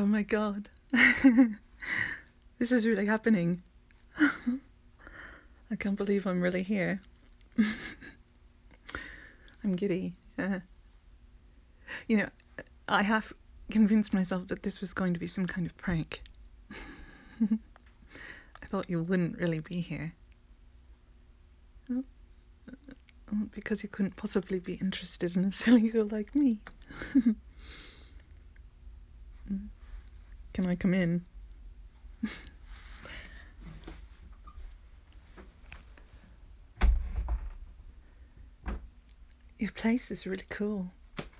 Oh my god. This is really happening. I can't believe I'm really here. I'm giddy. You know, I half convinced myself that this was going to be some kind of prank. I thought you wouldn't really be here. Because you couldn't possibly be interested in a silly girl like me. Can I come in? Your place is really cool.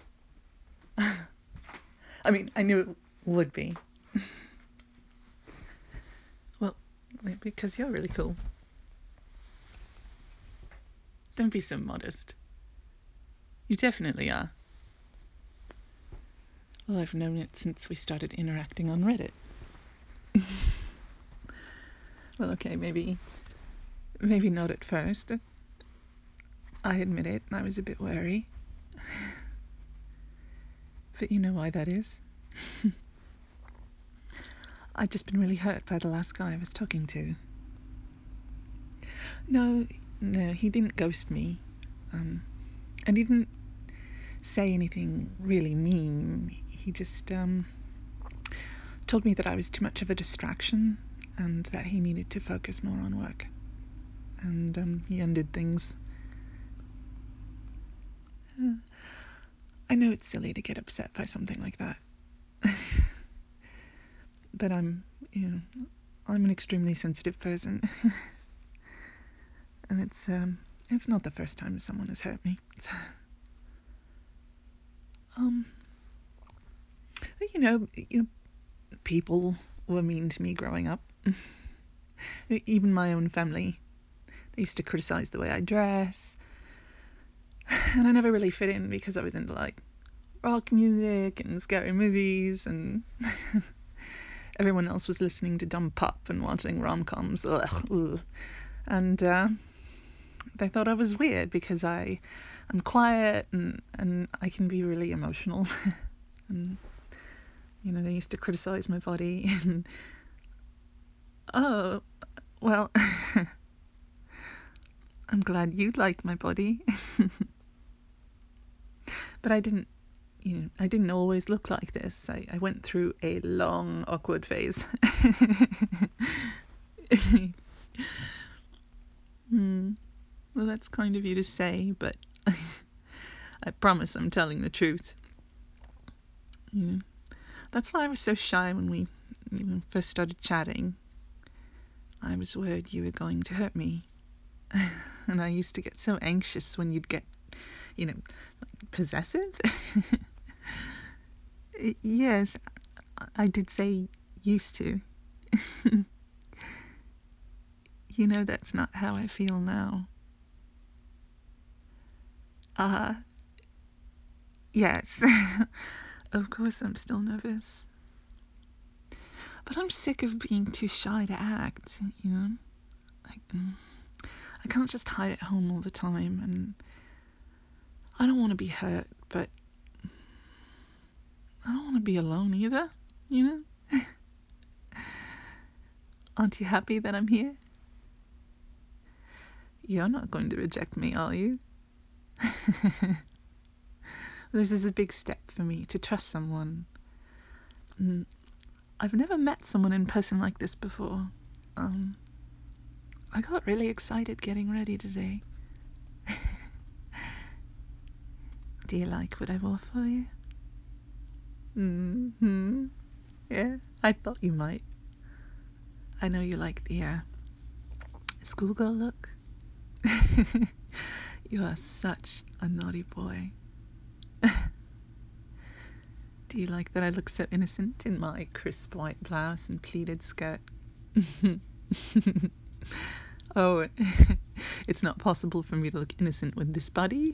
I mean, I knew it would be. Well, because you're really cool. Don't be so modest. You definitely are. Well, I've known it since we started interacting on Reddit. Well, okay, maybe not at first. I admit it, I was a bit wary. But you know why that is? I'd just been really hurt by the last guy I was talking to. No, he didn't ghost me. And he didn't say anything really mean. He just told me that I was too much of a distraction and that he needed to focus more on work. And he ended things. I know it's silly to get upset by something like that. But I'm an extremely sensitive person. And it's not the first time someone has hurt me. You know, people were mean to me growing up. Even my own family. They used to criticize the way I dress. And I never really fit in because I was into like rock music and scary movies, and everyone else was listening to dumb pop and watching rom-coms. And they thought I was weird because I'm quiet and I can be really emotional. And they used to criticize my body. And oh, well, I'm glad you liked my body. But I didn't always look like this. I went through a long, awkward phase. Well, that's kind of you to say, but I promise I'm telling the truth. That's why I was so shy when we first started chatting. I was worried you were going to hurt me. And I used to get so anxious when you'd get, like, possessive. Yes, I did say used to. That's not how I feel now. Yes. Of course I'm still nervous. But I'm sick of being too shy to act, I can't just hide at home all the time, and I don't want to be hurt, but I don't want to be alone either, Aren't you happy that I'm here? You're not going to reject me, are you? This is a big step for me, to trust someone. I've never met someone in person like this before. I got really excited getting ready today. Do you like what I wore for you? Yeah, I thought you might. I know you like the schoolgirl look. You are such a naughty boy. Do you like that I look so innocent in my crisp white blouse and pleated skirt? Oh, it's not possible for me to look innocent with this body.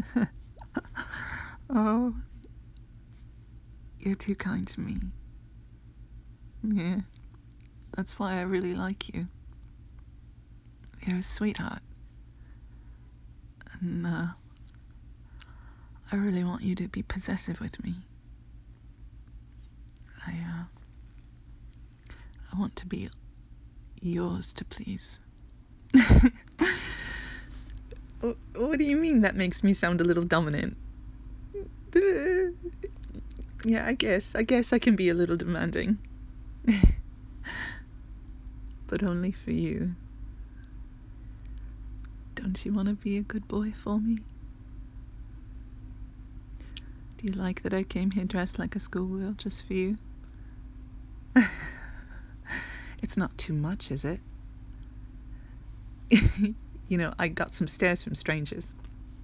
Oh, you're too kind to me. Yeah, that's why I really like you. You're a sweetheart. And I really want you to be possessive with me. I want to be yours to please. What do you mean that makes me sound a little dominant? Yeah, I guess I can be a little demanding. But only for you. Don't you want to be a good boy for me? Do you like that I came here dressed like a schoolgirl just for you? It's not too much, is it? You know, I got some stares from strangers.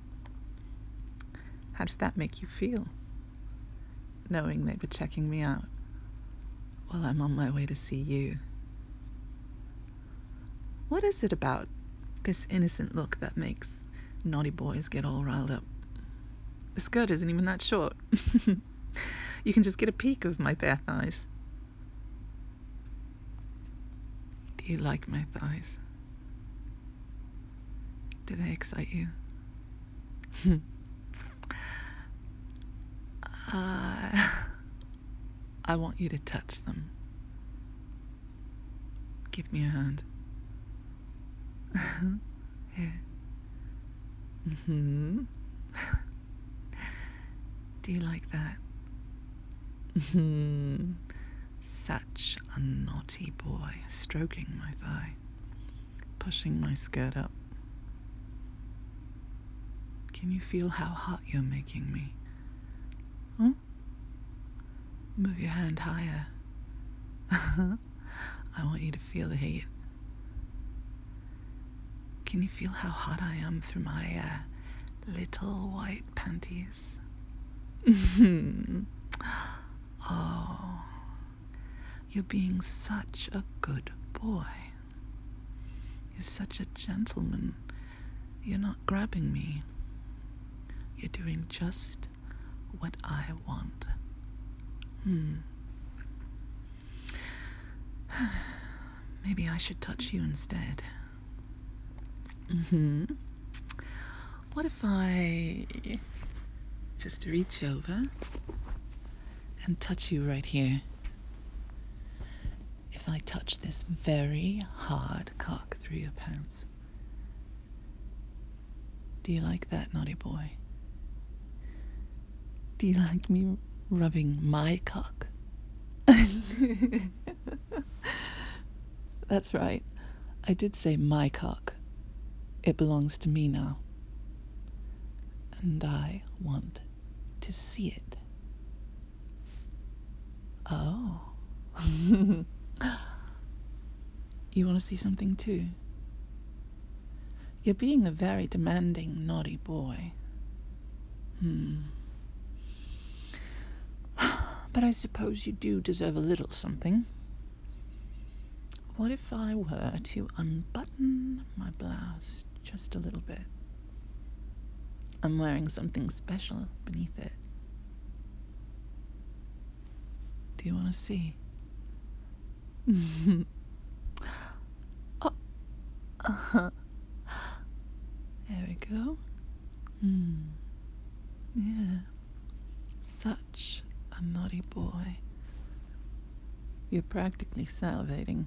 How does that make you feel? Knowing they were checking me out while I'm on my way to see you. What is it about this innocent look that makes naughty boys get all riled up? The skirt isn't even that short. You can just get a peek of my bare thighs. Do you like my thighs? Do they excite you? I want you to touch them. Give me a hand. Here. Mm-hmm. Do you like that? Mm-hmm. Such a naughty boy, stroking my thigh, pushing my skirt up. Can you feel how hot you're making me? Huh? Move your hand higher. I want you to feel the heat. Can you feel how hot I am through my little white panties? Oh, you're being such a good boy. You're such a gentleman. You're not grabbing me. You're doing just what I want. Maybe I should touch you instead. What if I just reach over and touch you right here? If I touch this very hard cock through your pants. Do you like that, naughty boy? Do you like me rubbing my cock? That's right. I did say my cock. It belongs to me now. And I want to see it. Oh. You want to see something too? You're being a very demanding, naughty boy. But I suppose you do deserve a little something. What if I were to unbutton my blouse just a little bit? I'm wearing something special beneath it. Do you want to see? Oh. There we go. Yeah. Such a naughty boy. You're practically salivating.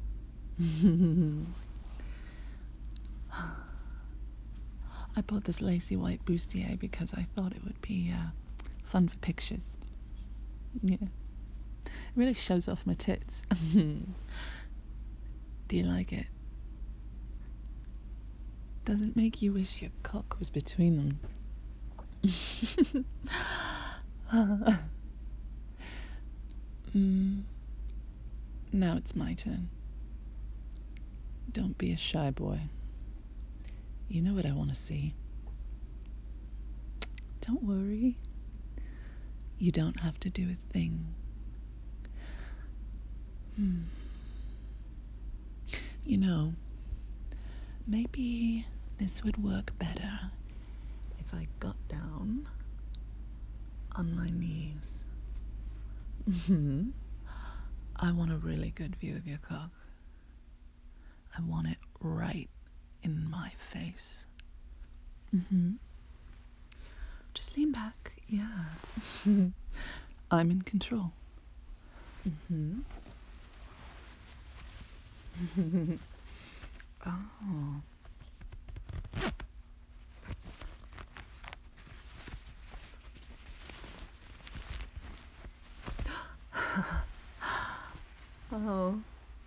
I bought this lacy white bustier because I thought it would be fun for pictures. Yeah. It really shows off my tits. Do you like it? Does it make you wish your cock was between them? Now it's my turn. Don't be a shy boy. You know what I want to see. Don't worry. You don't have to do a thing. You know, maybe this would work better if I got down on my knees. I want a really good view of your cock. I want it right in my face. Just lean back. Yeah. I'm in control. Mm-hmm. Oh. Oh.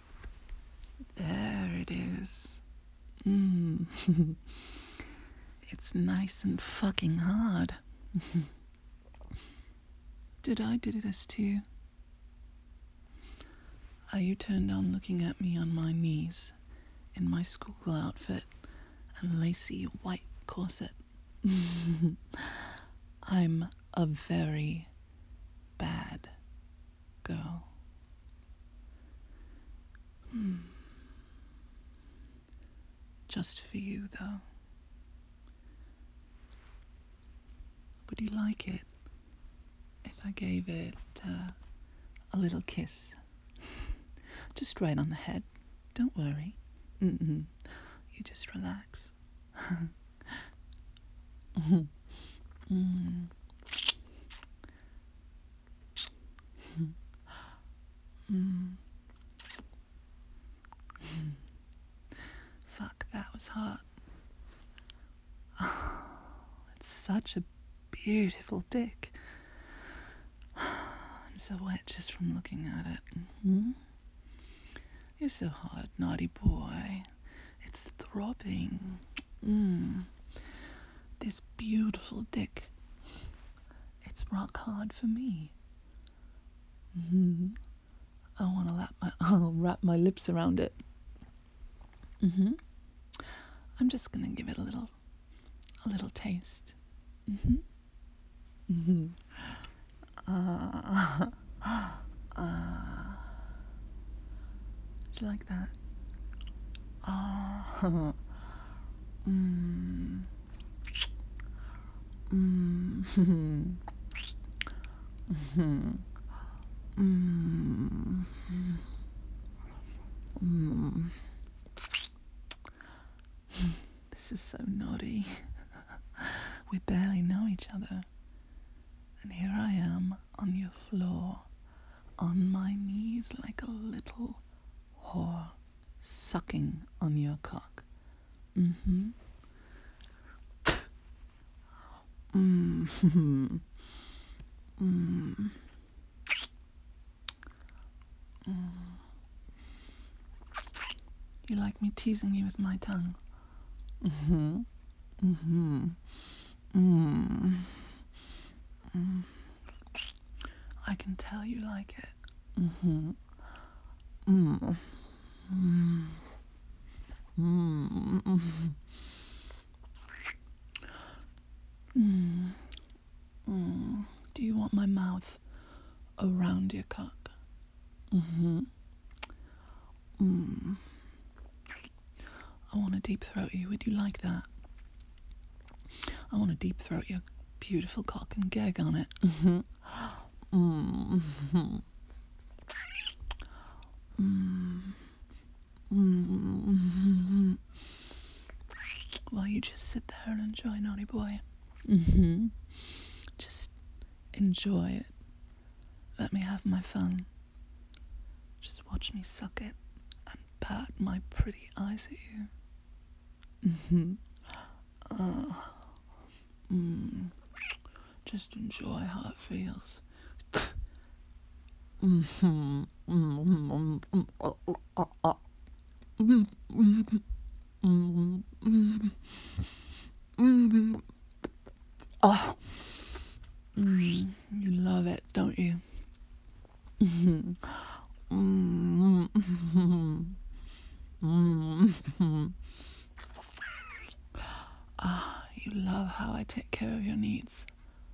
There it is. It's nice and fucking hard. Did I do this to you? Are you turned on looking at me on my knees in my school outfit and lacy white corset? I'm a very bad girl. Just for you, though. Would you like it if I gave it a little kiss? Just right on the head. Don't worry. You just relax. mm. Mm. Fuck, that was hot. It's such a beautiful dick. I'm so wet just from looking at it. You're so hot, naughty boy. It's throbbing. This beautiful dick. It's rock hard for me. I want to I'll wrap my lips around it. I'm just gonna give it a little taste. Do you like that? This is so naughty. We barely know each other. And here I am on your floor, on my knees like a little whore, sucking on your cock. You like me teasing you with my tongue? I can tell you like it. Do you want my mouth around your cock? I want to deep throat you. Would you like that? I want to deep throat your beautiful cock and gag on it. Well, you just sit there and enjoy, naughty boy. Just enjoy it. Let me have my fun. Just watch me suck it and pat my pretty eyes at you. Just enjoy how it feels. Oh, you love it, don't you? You love how I take care of your needs.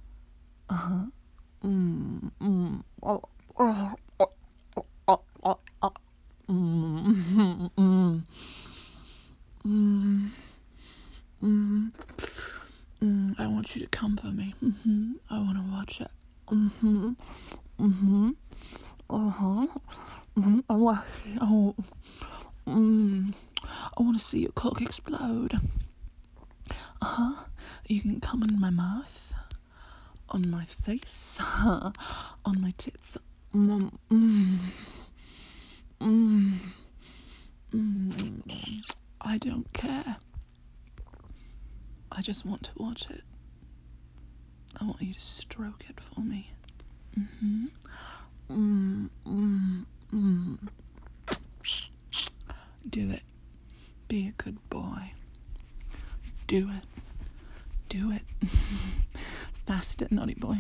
I want you to comfort me. I want to watch it. I want to see your cock explode. You can come in my mouth, on my face, on my tits, Mm, mm, mm, mm. I don't care. I just want to watch it. I want you to stroke it for me. Mm-hmm. Mm, mm, mm. Do it. Be a good boy. Do it. Do it. Faster, naughty boy.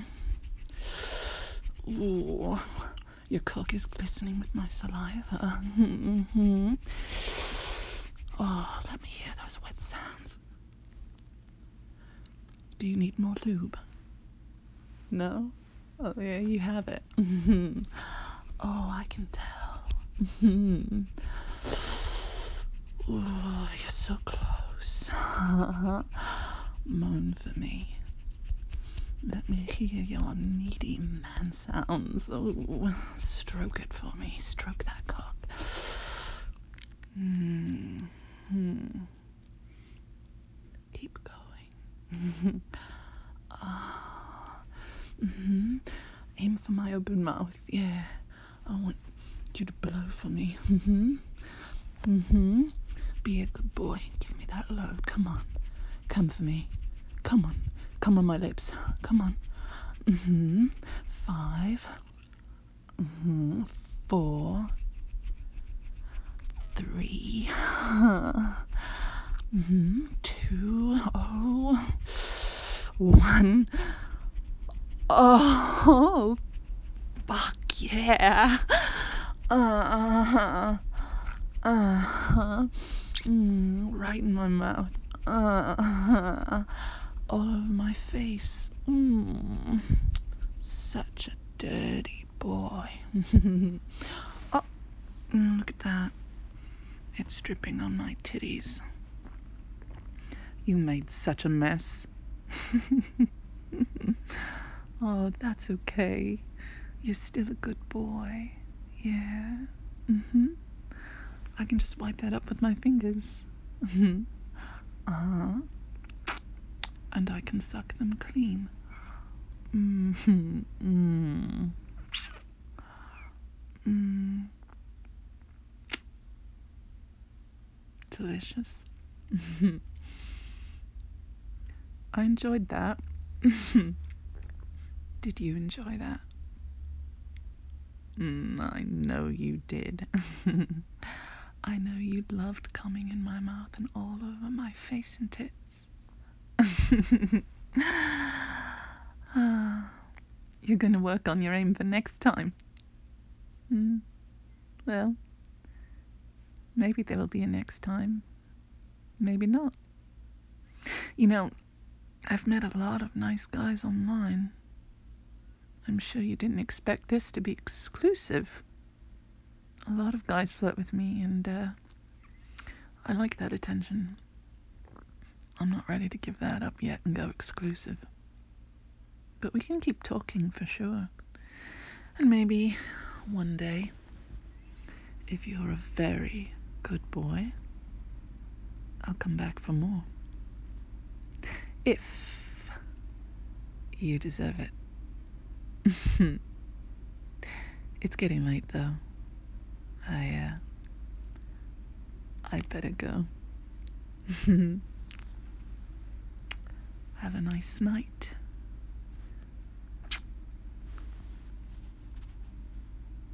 Ooh, your cock is glistening with my saliva. Mm-hmm. Oh, let me hear those wet sounds. Do you need more lube? No? Oh, yeah, you have it. Mm-hmm. Oh, I can tell. Mm-hmm. Oh, you're so close. Moan for me. Let me hear your needy man sounds. Oh, stroke it for me. Stroke that cock. Mm-hmm. Keep going. Mm-hmm. Aim for my open mouth. Yeah. I want you to blow for me. Mm-hmm. Mm-hmm. Be a good boy. Give me that load. Come on. Come for me. Come on. Come on my lips. Come on. Mm-hmm. 5. Mm-hmm. 4. 3. Mm-hmm. 2. Oh. 1. Oh. Fuck yeah. Uh-huh. Uh-huh. Right in my mouth. Uh-huh. All over my face. Such a dirty boy. Oh, look at that. It's dripping on my titties. You made such a mess. Oh, that's okay. You're still a good boy. Yeah. Mm-hmm. I can just wipe that up with my fingers. Mm-hmm. Uh-huh. And I can suck them clean. Mm-hmm. Mm. Mm. Delicious. I enjoyed that. Did you enjoy that? I know you did. I know you loved coming in my mouth and all over my face and tits. You're going to work on your aim for next time. Well, maybe there will be a next time. Maybe not. You know, I've met a lot of nice guys online. I'm sure you didn't expect this to be exclusive. A lot of guys flirt with me, and I like that attention. I'm not ready to give that up yet and go exclusive. But we can keep talking for sure. And maybe one day, if you're a very good boy, I'll come back for more. If you deserve it. It's getting late though. I better go. Have a nice night.